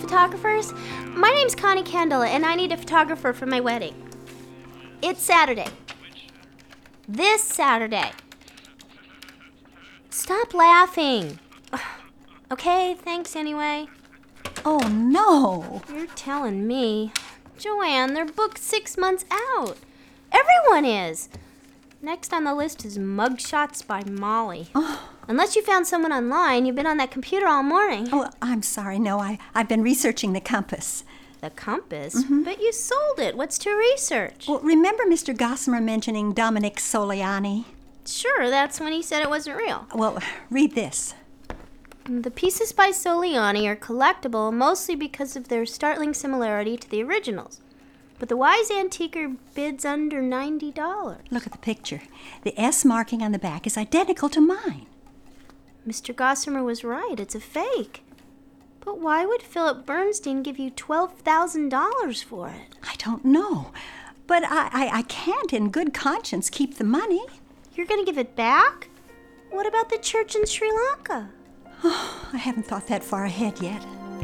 photographers? My name's Connie Kendall, and I need a photographer for my wedding. It's Saturday. This Saturday. Stop laughing. Okay, thanks anyway. Oh, no. You're telling me. Joanne, they're booked 6 months out. Everyone is. Next on the list is mugshots by Molly. Oh. Unless you found someone online, you've been on that computer all morning. Oh, I'm sorry. No, I've been researching the compass. The compass? But you sold it. What's to research? Well, remember Mr. Gossamer mentioning Dominic Soliani? Sure, that's when he said it wasn't real. Well, read this. The pieces by Soliani are collectible mostly because of their startling similarity to the originals. But the wise antiquer bids under $90. Look at the picture. The S marking on the back is identical to mine. Mr. Gossamer was right. It's a fake. But why would Philip Bernstein give you $12,000 for it? I don't know. But I can't in good conscience keep the money. You're going to give it back? What about the church in Sri Lanka? Oh, I haven't thought that far ahead yet.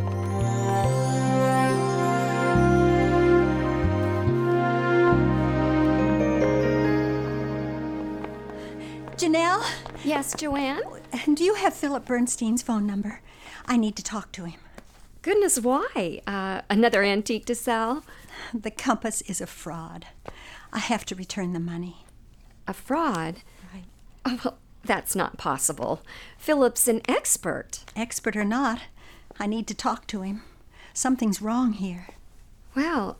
Janelle? Yes, Joanne? Do you have Philip Bernstein's phone number? I need to talk to him. Goodness, why? Another antique to sell? The compass is a fraud. I have to return the money. A fraud? Right. Oh, well, that's not possible. Philip's an expert. Expert or not, I need to talk to him. Something's wrong here. Well,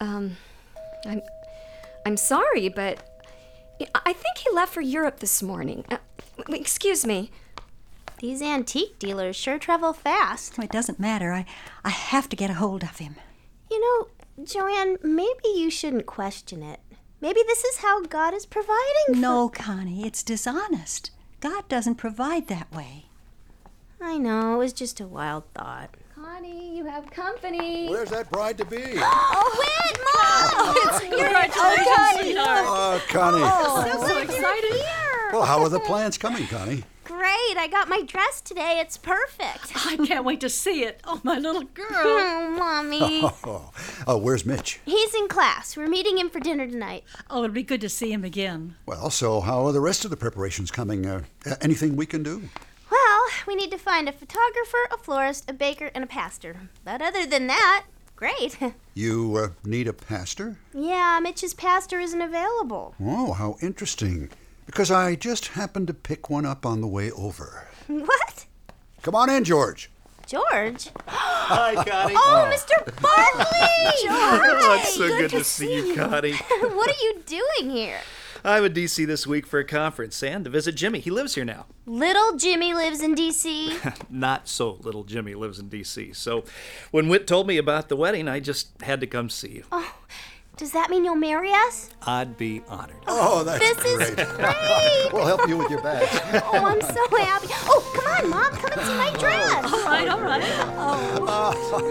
I'm sorry, but I think he left for Europe this morning. Excuse me. These antique dealers sure travel fast. Well, it doesn't matter. I have to get a hold of him. You know, Joanne, maybe you shouldn't question it. Maybe this is how God is providing. No, Connie, it's dishonest. God doesn't provide that way. I know, it was just a wild thought. Connie, you have company. Where's that bride-to-be? Oh, Whit, Mom! Congratulations, Connie. I'm so excited. Well, how are the plans coming, Connie? Great, I got my dress today. It's perfect. I can't wait to see it. Oh, my little girl. Oh, Mommy. Where's Mitch? He's in class. We're meeting him for dinner tonight. Oh, it'll be good to see him again. Well, so how are the rest of the preparations coming? Anything we can do? Well, we need to find a photographer, a florist, a baker, and a pastor. But other than that, great. You need a pastor? Yeah, Mitch's pastor isn't available. Oh, how interesting. Because I just happened to pick one up on the way over. What? Come on in, George. George? Hi, Connie. Oh, Mr. Barkley! George! Oh, it's so good to see you, Connie. What are you doing here? I'm in D.C. this week for a conference and to visit Jimmy. He lives here now. Little Jimmy lives in D.C.? Not so little Jimmy lives in D.C. So when Whit told me about the wedding, I just had to come see you. Oh, does that mean you'll marry us? I'd be honored. Oh, that's This great. is great! We'll help you with your bags. Oh, I'm so happy. Oh, come on, Mom. Come and see my dress. All right.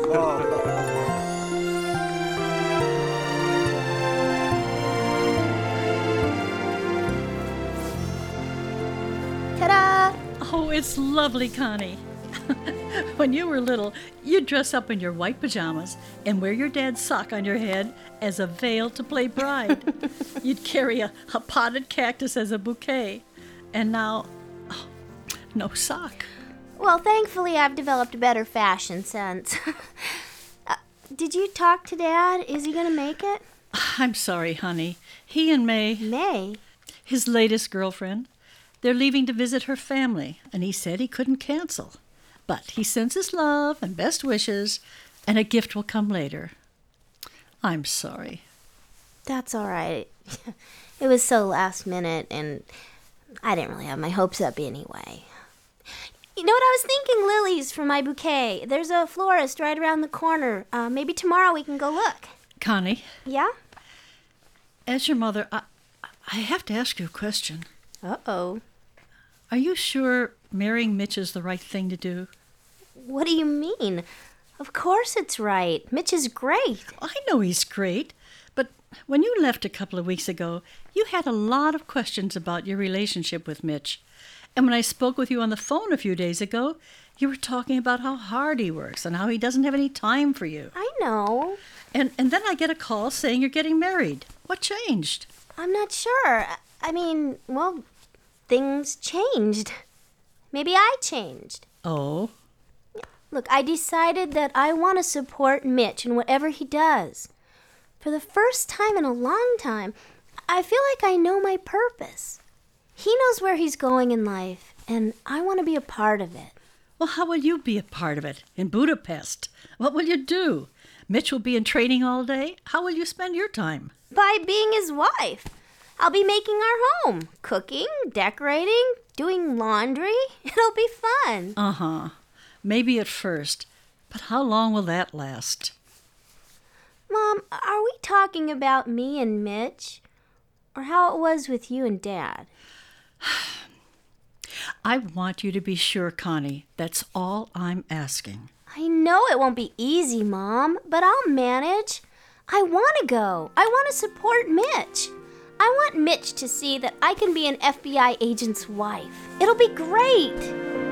Ta-da! Oh, it's lovely, Connie. When you were little, you'd dress up in your white pajamas and wear your dad's sock on your head as a veil to play bride. You'd carry a potted cactus as a bouquet. And now, no sock. Well, thankfully, I've developed a better fashion sense. Did you talk to Dad? Is he going to make it? I'm sorry, honey. He and May, May? his latest girlfriend, they're leaving to visit her family, and he said he couldn't cancel. But he sends his love and best wishes, and a gift will come later. I'm sorry. That's all right. It was so last minute, and I didn't really have my hopes up anyway. You know what, I was thinking lilies for my bouquet. There's a florist right around the corner. Maybe tomorrow we can go look. Connie, Yeah? as your mother, I have to ask you a question. Uh-oh. Are you sure marrying Mitch is the right thing to do? What do you mean? Of course it's right. Mitch is great. I know he's great, but when you left a couple of weeks ago, you had a lot of questions about your relationship with Mitch. And when I spoke with you on the phone a few days ago, you were talking about how hard he works and how he doesn't have any time for you. I know. And then I get a call saying you're getting married. What changed? I'm not sure. Well, things changed. Maybe I changed. Oh? Look, I decided that I want to support Mitch in whatever he does. For the first time in a long time, I feel like I know my purpose. He knows where he's going in life, and I want to be a part of it. Well, how will you be a part of it in Budapest? What will you do? Mitch will be in training all day. How will you spend your time? By being his wife. I'll be making our home, cooking, decorating, doing laundry. It'll be fun. Uh-huh. Maybe at first, but how long will that last? Mom, are we talking about me and Mitch? Or how it was with you and Dad? I want you to be sure, Connie. That's all I'm asking. I know it won't be easy, Mom, but I'll manage. I want to go. I want to support Mitch. I want Mitch to see that I can be an FBI agent's wife. It'll be great.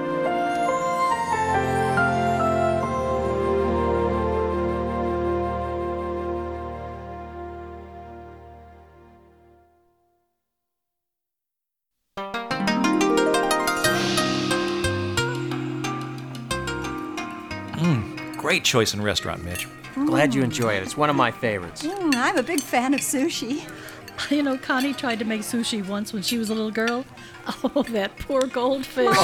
Great choice in restaurant, Mitch. Glad you enjoy it. It's one of my favorites. I'm a big fan of sushi. You know, Connie tried to make sushi once when she was a little girl. Oh, that poor goldfish.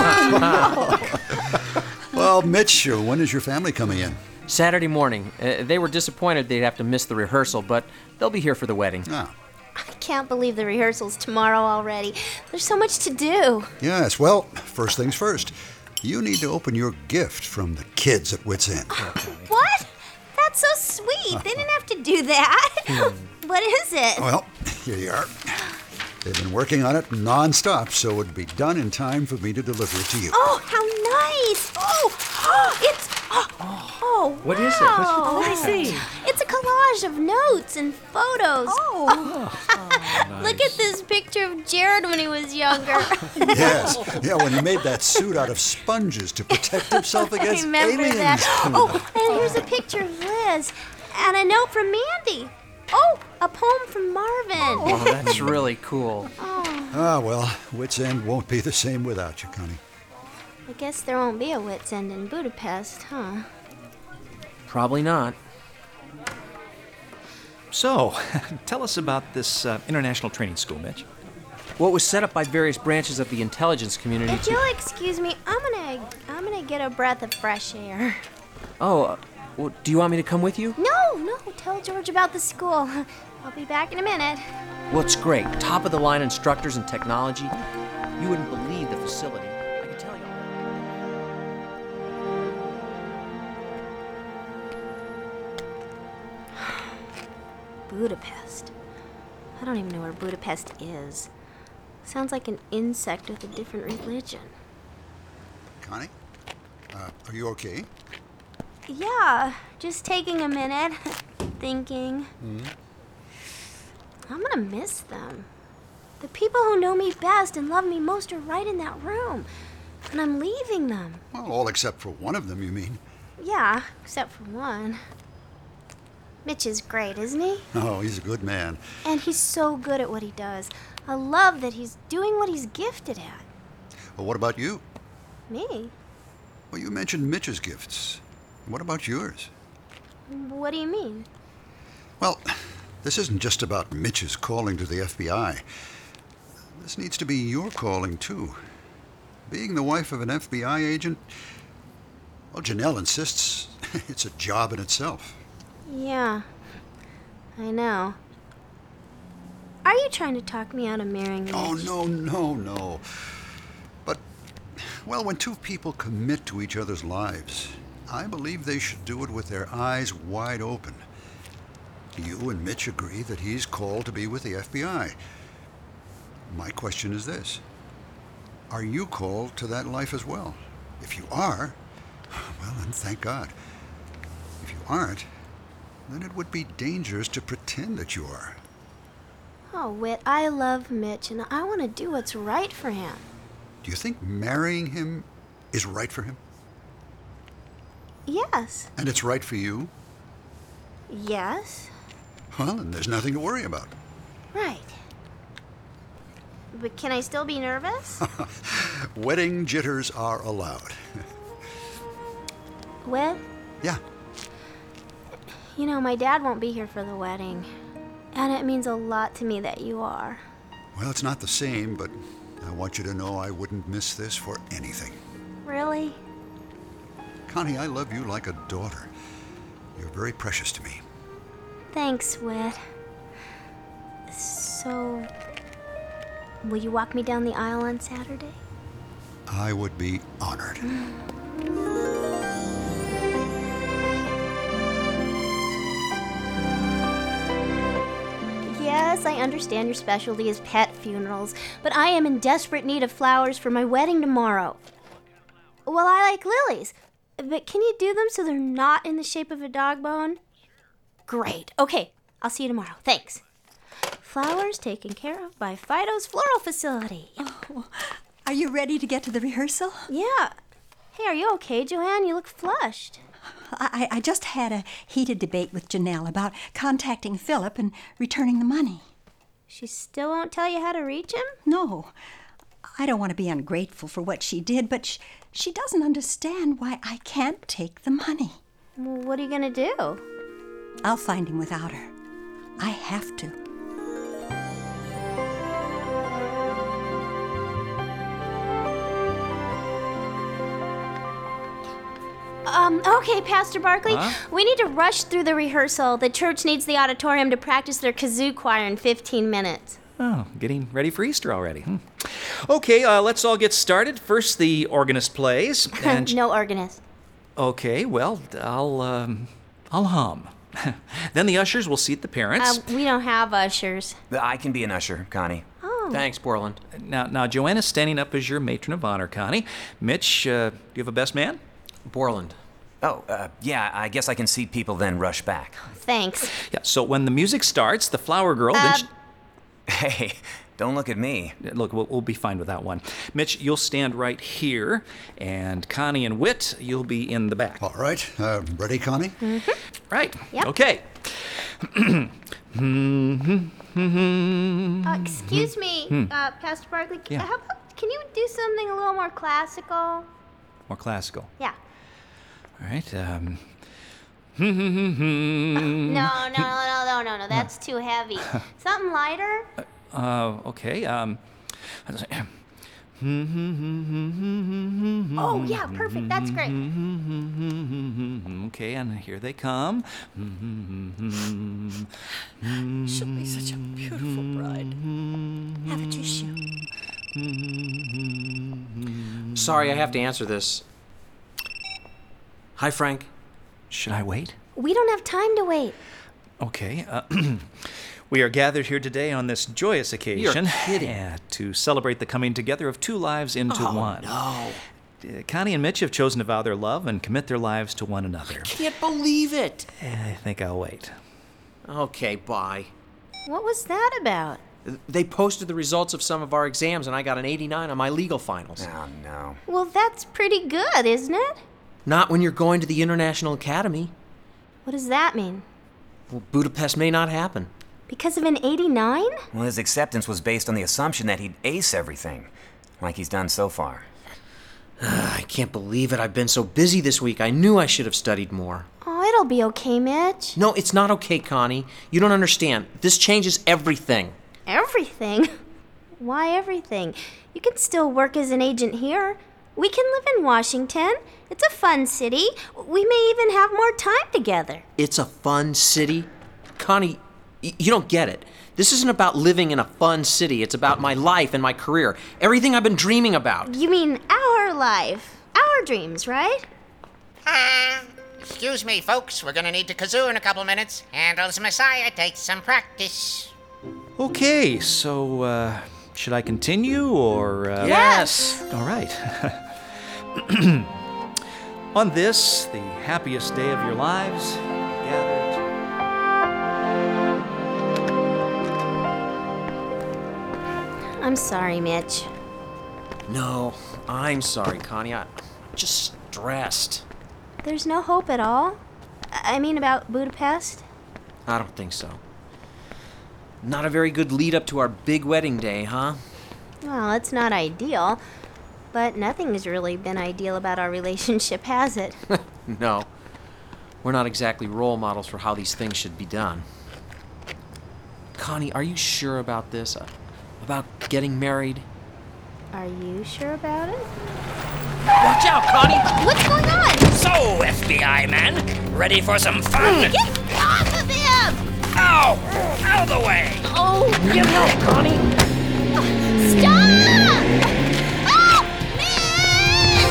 Well, Mitch, when is your family coming in? Saturday morning. They were disappointed they'd have to miss the rehearsal, but they'll be here for the wedding. Ah, I can't believe the rehearsal's tomorrow already. There's so much to do. yes. Well, first things first. You need to open your gift from the kids at Wits End. What? That's so sweet. They didn't have to do that. What is it? Well, here you are. They've been working on it non-stop, so it would be done in time for me to deliver it to you. Oh, how nice. It's... What is it? wow. Let me see. It's a collage of notes and photos. Look at this picture of Jared when he was younger. Yes. Yeah, when he made that suit out of sponges to protect himself against Remember aliens. that? Oh, and here's a picture of Liz and a note from Mandy. Oh, a poem from Marvin. Oh, that's really cool. Ah, well, Wits End won't be the same without you, Connie. I guess there won't be a Wits End in Budapest, huh? Probably not. So, tell us about this international training school, Mitch. What was set up by various branches of the intelligence community If you'll excuse me, I'm gonna get a breath of fresh air. Oh, well, do you want me to come with you? No, tell George about the school. I'll be back in a minute. Well, it's great. Top-of-the-line instructors and technology. You wouldn't believe the facility. I can tell you. Budapest. I don't even know where Budapest is. Sounds like an insect with a different religion. Connie? Are you okay? Yeah, just taking a minute. Thinking. I'm gonna miss them. The people who know me best and love me most are right in that room. And I'm leaving them. Well, all except for one of them, you mean? Yeah, except for one. Mitch is great, isn't he? Oh, he's a good man. And he's so good at what he does. I love that he's doing what he's gifted at. Well, what about you? Me? Well, you mentioned Mitch's gifts. What about yours? What do you mean? Well, this isn't just about Mitch's calling to the FBI. This needs to be your calling, too. Being the wife of an FBI agent, well, Janelle insists it's a job in itself. Yeah, I know. Are you trying to talk me out of marrying Mitch? Oh, no. But, well, when two people commit to each other's lives, I believe they should do it with their eyes wide open. You and Mitch agree that he's called to be with the FBI. My question is this. Are you called to that life as well? If you are, well, then thank God. If you aren't, then it would be dangerous to pretend that you are. Oh, Whit, I love Mitch, and I want to do what's right for him. Do you think marrying him is right for him? Yes. And it's right for you? Yes. Well, then there's nothing to worry about. Right. But can I still be nervous? Wedding jitters are allowed. Well, Yeah. you know, my dad won't be here for the wedding. And it means a lot to me that you are. Well, it's not the same, but I want you to know I wouldn't miss this for anything. Really? Connie, I love you like a daughter. You're very precious to me. Thanks, Whit. So, will you walk me down the aisle on Saturday? I would be honored. Yes, I understand your specialty is pet funerals, but I am in desperate need of flowers for my wedding tomorrow. Well, I like lilies, but can you do them so they're not in the shape of a dog bone? Great. Okay, I'll see you tomorrow. Thanks. Flowers taken care of by Fido's Floral Facility. Are you ready to get to the rehearsal? Yeah. Hey, are you okay, Joanne? You look flushed. I just had a heated debate with Janelle about contacting Philip and returning the money. She still won't tell you how to reach him? No, I don't want to be ungrateful for what she did, but she doesn't understand why I can't take the money. Well, what are you gonna do? I'll find him without her. I have to. Okay, Pastor Barkley. We need to rush through the rehearsal. The church needs the auditorium to practice their kazoo choir in 15 minutes. Oh, getting ready for Easter already. Okay, let's all get started. First, the organist plays. And No organist. Okay, well, I'll hum. Then the ushers will seat the parents. We don't have ushers. I can be an usher, Connie. Oh. Thanks, Borland. Now, Joanna's standing up as your matron of honor, Connie. Mitch, do you have a best man? Borland. Oh, yeah, I guess I can see people then rush back. Thanks. Yeah, so when the music starts, the flower girl... Hey, don't look at me. Look, we'll be fine with that one. Mitch, you'll stand right here, and Connie and Whit, you'll be in the back. All right. Ready, Connie? Right. Yep. Okay. Excuse me, Pastor Barkley. Yeah. How about, can you do something a little more classical? More classical. Yeah. All right. No. That's too heavy. Something lighter? Okay. Oh, yeah, perfect. That's great. Okay, and here they come. She'll be such a beautiful bride. Have a tissue. Sorry, I have to answer this. Hi, Frank. Should I wait? We don't have time to wait. Okay. We are gathered here today on this joyous occasion. You're kidding. To celebrate the coming together of two lives into one. No. Connie and Mitch have chosen to vow their love and commit their lives to one another. Can't believe it. I think I'll wait. Okay, bye. What was that about? They posted the results of some of our exams, and I got an 89 on my legal finals. Oh, no. Well, that's pretty good, isn't it? Not when you're going to the International Academy. What does that mean? Well, Budapest may not happen. Because of an 89? Well, his acceptance was based on the assumption that he'd ace everything, like he's done so far. I can't believe it. I've been so busy this week. I knew I should have studied more. Oh, it'll be okay, Mitch. No, it's not okay, Connie. You don't understand. This changes everything. Everything? Why everything? You can still work as an agent here. We can live in Washington. It's a fun city. We may even have more time together. It's a fun city? Connie, you don't get it. This isn't about living in a fun city. It's about my life and my career. Everything I've been dreaming about. You mean our life, our dreams, right? Excuse me, folks. We're gonna need to kazoo in a couple minutes. Handel's Messiah takes some practice. Okay, so, should I continue, or... Yes! All right. On this, the happiest day of your lives, gathered... I'm sorry, Mitch. No, I'm sorry, Connie. I'm just stressed. There's no hope at all? I mean, about Budapest? I don't think so. Not a very good lead up to our big wedding day, huh? Well, it's not ideal, but nothing's really been ideal about our relationship, has it? No. We're not exactly role models for how these things should be done. Connie, are you sure about this? About getting married? Are you sure about it? Watch out, Connie! What's going on? So, FBI man, ready for some fun? Get off of him! Ow! Out of the way! Oh! Give me it, Connie! Stop! Oh! Mitch!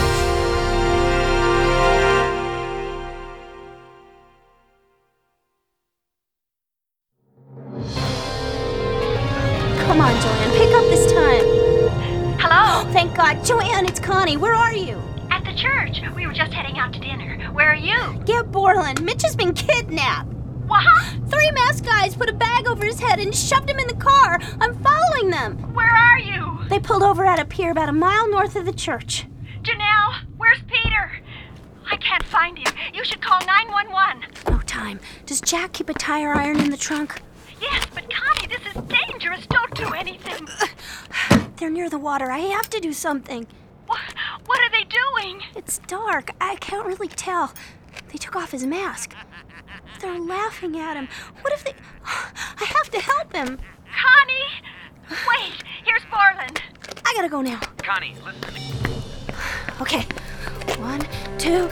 Come on, Joanne, pick up this time. Hello? Thank God. Joanne, it's Connie. Where are you? At the church. We were just heading out to dinner. Where are you? Get Borland. Mitch has been kidnapped. What? 3 masked guys put a bag over his head and shoved him in the car. I'm following them. Where are you? They pulled over at a pier about a mile north of the church. Janelle, where's Peter? I can't find him. You should call 911. No time. Does Jack keep a tire iron in the trunk? Yes, but Connie, this is dangerous. Don't do anything. They're near the water. I have to do something. What are they doing? It's dark. I can't really tell. They took off his mask. They're laughing at him. What if they... I have to help him. Connie! Wait, here's Borland. I gotta go now. Connie, listen. Okay. 1, 2...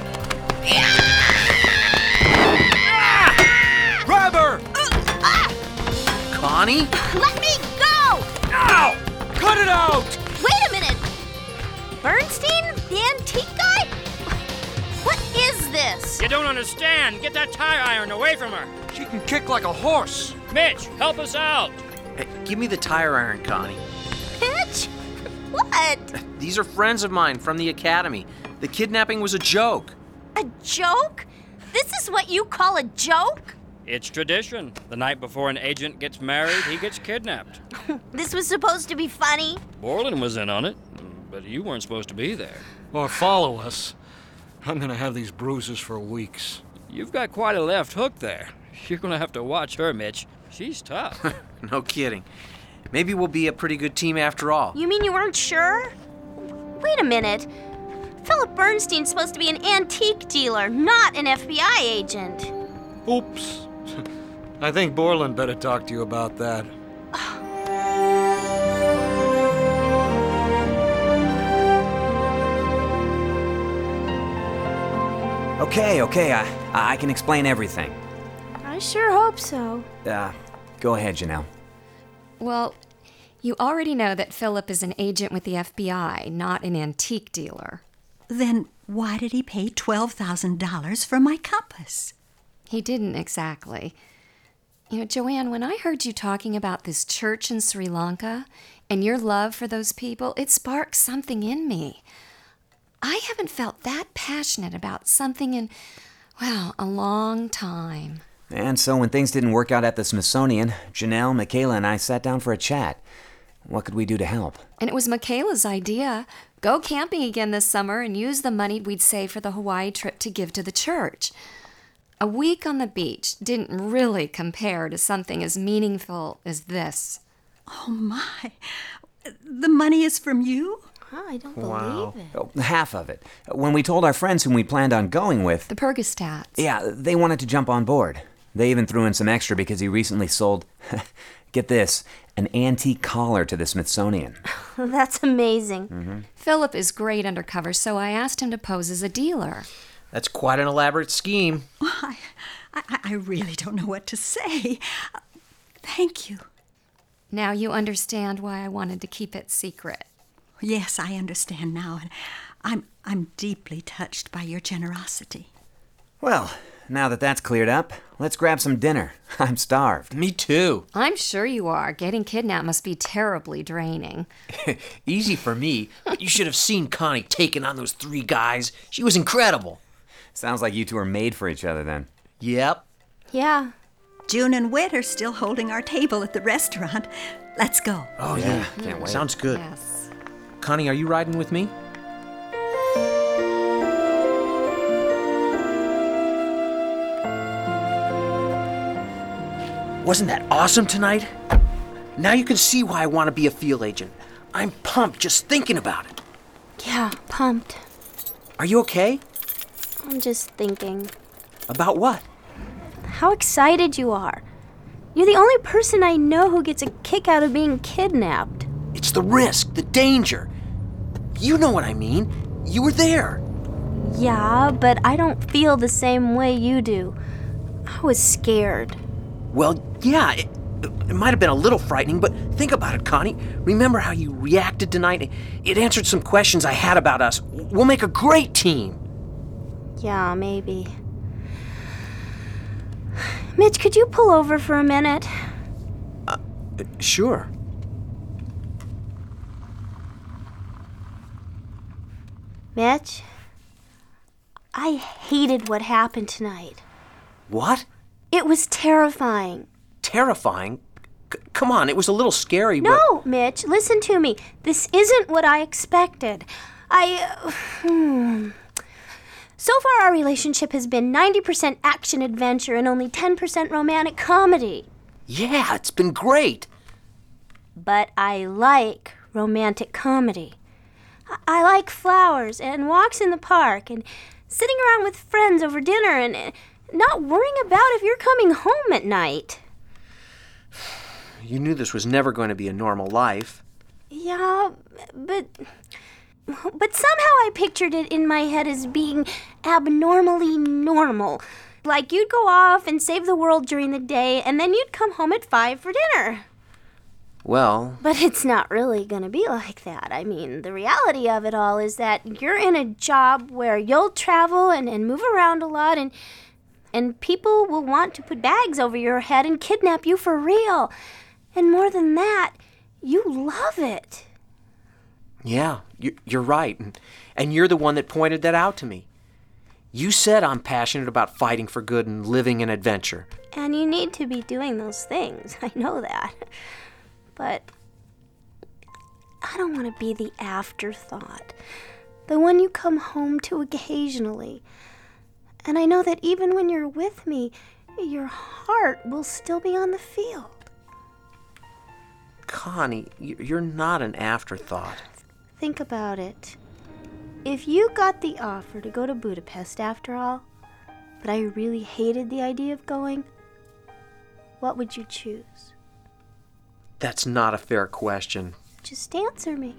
Grab her! Connie? Let me go! Ow! Cut it out! Wait a minute! Bernstein? The antique guy? What is this? You don't understand. Get that tire iron away from her. She can kick like a horse. Mitch, help us out. Hey, give me the tire iron, Connie. Mitch? What? These are friends of mine from the academy. The kidnapping was a joke. A joke? This is what you call a joke? It's tradition. The night before an agent gets married, he gets kidnapped. This was supposed to be funny? Borland was in on it, but you weren't supposed to be there. Or follow us. I'm gonna have these bruises for weeks. You've got quite a left hook there. You're gonna have to watch her, Mitch. She's tough. No kidding. Maybe we'll be a pretty good team after all. You mean you weren't sure? Wait a minute. Philip Bernstein's supposed to be an antique dealer, not an FBI agent. Oops. I think Borland better talk to you about that. Okay, I can explain everything. I sure hope so. Go ahead, Janelle. Well, you already know that Philip is an agent with the FBI, not an antique dealer. Then why did he pay $12,000 for my compass? He didn't exactly. You know, Joanne, when I heard you talking about this church in Sri Lanka and your love for those people, it sparked something in me. I haven't felt that passionate about something in, well, a long time. And so when things didn't work out at the Smithsonian, Janelle, Michaela, and I sat down for a chat. What could we do to help? And it was Michaela's idea. Go camping again this summer and use the money we'd saved for the Hawaii trip to give to the church. A week on the beach didn't really compare to something as meaningful as this. Oh, my. The money is from you? I don't believe it. Oh, half of it. When we told our friends whom we planned on going with... The Pergastats. Yeah, they wanted to jump on board. They even threw in some extra because he recently sold, get this, an antique collar to the Smithsonian. That's amazing. Mm-hmm. Philip is great undercover, so I asked him to pose as a dealer. That's quite an elaborate scheme. I really don't know what to say. Thank you. Now you understand why I wanted to keep it secret. Yes, I understand now, and I'm deeply touched by your generosity. Well, now that that's cleared up, let's grab some dinner. I'm starved. Me too. I'm sure you are. Getting kidnapped must be terribly draining. Easy for me, but you should have seen Connie taking on those 3 guys. She was incredible. Sounds like you two are made for each other then. Yep. Yeah. June and Whit are still holding our table at the restaurant. Let's go. Oh, yeah. Can't wait. Sounds good. Yes. Connie, are you riding with me? Wasn't that awesome tonight? Now you can see why I want to be a field agent. I'm pumped just thinking about it. Yeah, pumped. Are you okay? I'm just thinking. About what? How excited you are. You're the only person I know who gets a kick out of being kidnapped. It's the risk, the danger. You know what I mean. You were there. Yeah, but I don't feel the same way you do. I was scared. Well, yeah, it might have been a little frightening, but think about it, Connie. Remember how you reacted tonight? It answered some questions I had about us. We'll make a great team. Yeah, maybe. Mitch, could you pull over for a minute? Sure. Mitch, I hated what happened tonight. What? It was terrifying. Terrifying? Come on, it was a little scary, but... No, Mitch, listen to me. This isn't what I expected. So far, our relationship has been 90% action-adventure and only 10% romantic comedy. Yeah, it's been great. But I like romantic comedy. I like flowers and walks in the park and sitting around with friends over dinner and not worrying about if you're coming home at night. You knew this was never going to be a normal life. Yeah, but somehow I pictured it in my head as being abnormally normal. Like you'd go off and save the world during the day, and then you'd come home at 5 for dinner. Well... But it's not really gonna be like that. I mean, the reality of it all is that you're in a job where you'll travel and move around a lot, and people will want to put bags over your head and kidnap you for real. And more than that, you love it. Yeah, you're right. And you're the one that pointed that out to me. You said I'm passionate about fighting for good and living an adventure. And you need to be doing those things. I know that. But I don't want to be the afterthought. The one you come home to occasionally. And I know that even when you're with me, your heart will still be on the field. Connie, you're not an afterthought. Think about it. If you got the offer to go to Budapest after all, but I really hated the idea of going, what would you choose? That's not a fair question. Just answer me.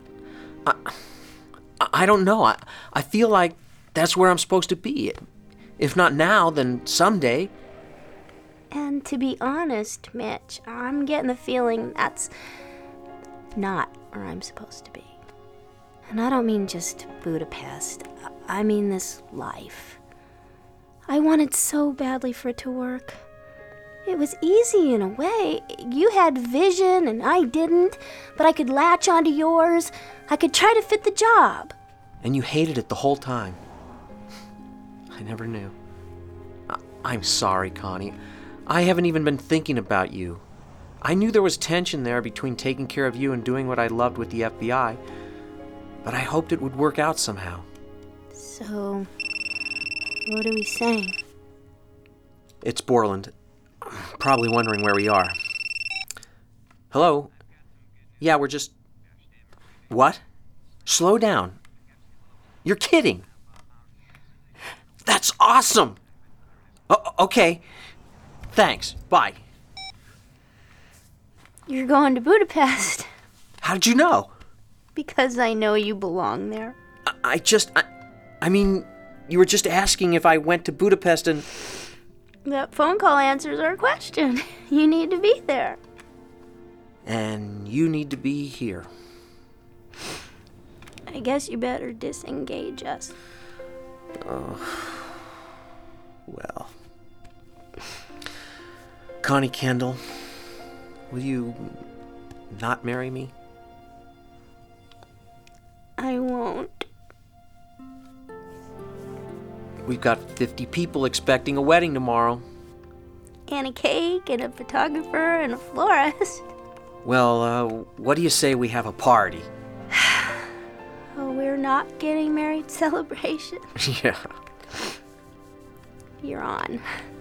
I don't know. I feel like that's where I'm supposed to be. If not now, then someday. And to be honest, Mitch, I'm getting the feeling that's not where I'm supposed to be. And I don't mean just Budapest. I mean this life. I wanted so badly for it to work. It was easy in a way. You had vision and I didn't, but I could latch onto yours. I could try to fit the job. And you hated it the whole time. I never knew. I'm sorry, Connie. I haven't even been thinking about you. I knew there was tension there between taking care of you and doing what I loved with the FBI, but I hoped it would work out somehow. So, what are we saying? It's Borland. Probably wondering where we are. Hello? Yeah, we're just... What? Slow down. You're kidding. That's awesome! Okay. Thanks. Bye. You're going to Budapest. How did you know? Because I know you belong there. I mean, you were just asking if I went to Budapest and... That phone call answers our question. You need to be there. And you need to be here. I guess you better disengage us. Well. Connie Kendall, will you not marry me? I won't. We've got 50 people expecting a wedding tomorrow. And a cake, and a photographer, and a florist. Well, what do you say we have a party? not getting married celebration? Yeah. You're on.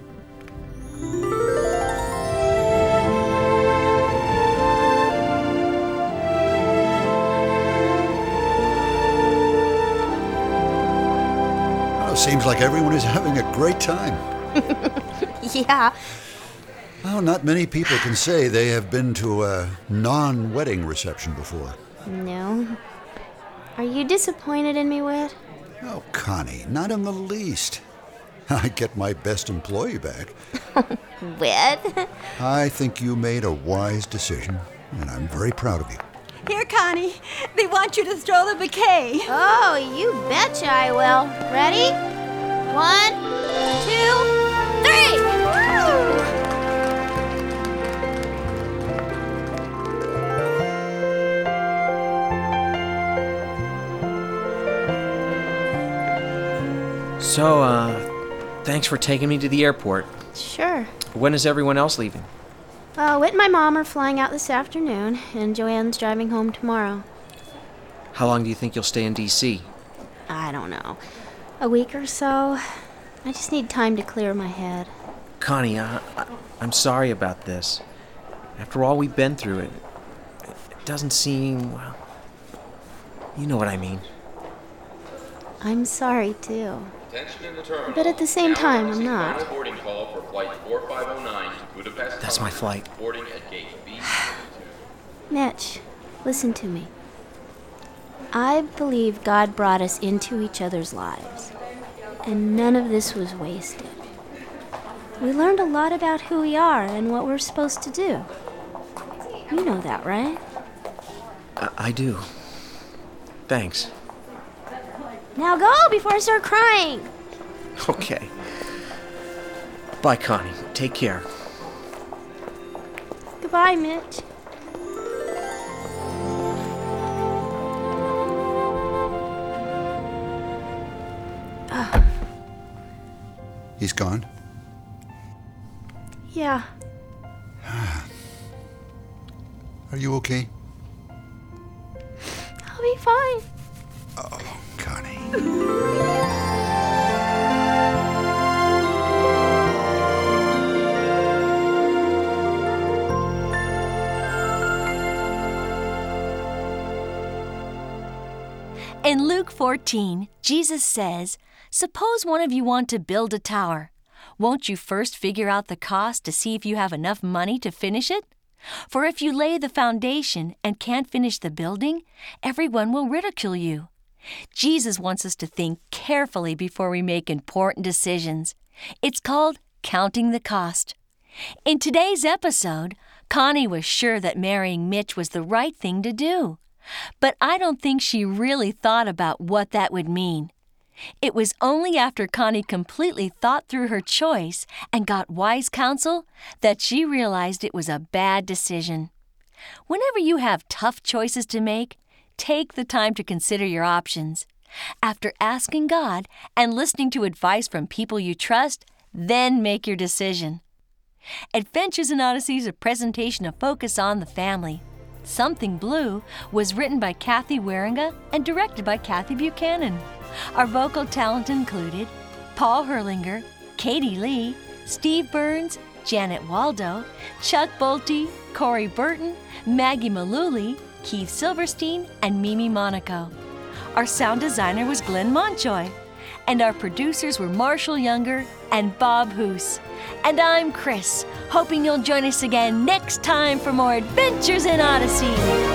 Seems like everyone is having a great time. Yeah. Well, not many people can say they have been to a non-wedding reception before. No. Are you disappointed in me, Whit? Oh, Connie, not in the least. I get my best employee back. Whit? I think you made a wise decision, and I'm very proud of you. Here, Connie. They want you to throw the bouquet. Oh, you betcha I will. Ready? 1, 2, 3! So, thanks for taking me to the airport. Sure. When is everyone else leaving? Whit and my mom are flying out this afternoon, and Joanne's driving home tomorrow. How long do you think you'll stay in D.C.? I don't know. A week or so. I just need time to clear my head. Connie, I'm sorry about this. After all we've been through, it doesn't seem, well, you know what I mean. I'm sorry, too. But at the same time, I'm not. That's my flight. Mitch, listen to me. I believe God brought us into each other's lives, and none of this was wasted. We learned a lot about who we are and what we're supposed to do. You know that, right? I do. Thanks. Now go before I start crying. Okay. Bye, Connie. Take care. Goodbye, Mitch. He's gone? Yeah. Are you okay? I'll be fine. Oh, Connie. In Luke 14, Jesus says, "Suppose one of you want to build a tower. Won't you first figure out the cost to see if you have enough money to finish it? For if you lay the foundation and can't finish the building, everyone will ridicule you." Jesus wants us to think carefully before we make important decisions. It's called counting the cost. In today's episode, Connie was sure that marrying Mitch was the right thing to do. But I don't think she really thought about what that would mean. It was only after Connie completely thought through her choice and got wise counsel that she realized it was a bad decision. Whenever you have tough choices to make, take the time to consider your options. After asking God and listening to advice from people you trust, then make your decision. Adventures in Odyssey is a presentation of Focus on the Family. Something Blue was written by Kathy Waringa and directed by Kathy Buchanan. Our vocal talent included Paul Herlinger, Katie Lee, Steve Burns, Janet Waldo, Chuck Bolte, Corey Burton, Maggie Malooly, Keith Silverstein, and Mimi Monaco. Our sound designer was Glenn Montjoy, and our producers were Marshall Younger and Bob Hoos. And I'm Chris, hoping you'll join us again next time for more Adventures in Odyssey.